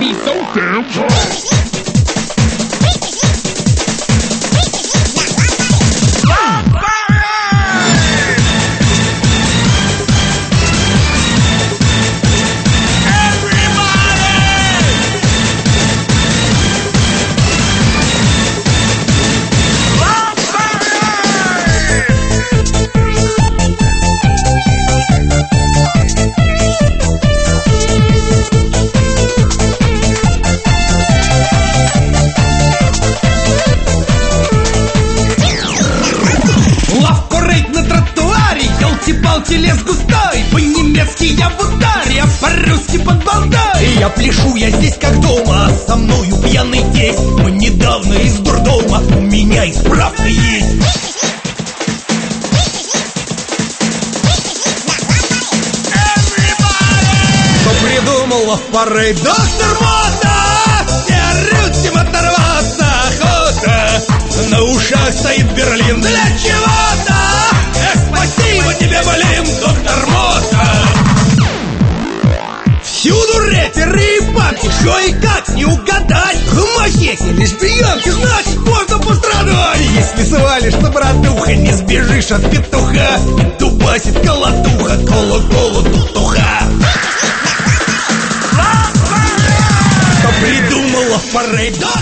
me so damn proud. Лес густой, по-немецки я в ударе, а по-русски под балдой. Я пляшу, я здесь как дома, а со мною пьяный тесть. Мы недавно из дурдома, у меня и справка есть. Кто придумал лав-парейд? Доктор Мота! Все руки оторваться охота. На ушах стоит Берлин для чего-то. Спасибо тебе, блин, доктор Мота! Всюду рэперы и панки, что и как не угадать. Хомосеки, лесбиянки, значит можно пострадать. Если свалишь на братуха, не сбежишь от петуха. Дубасит колотуха, колу-колу тутуха. Кто придумал лав-парейд?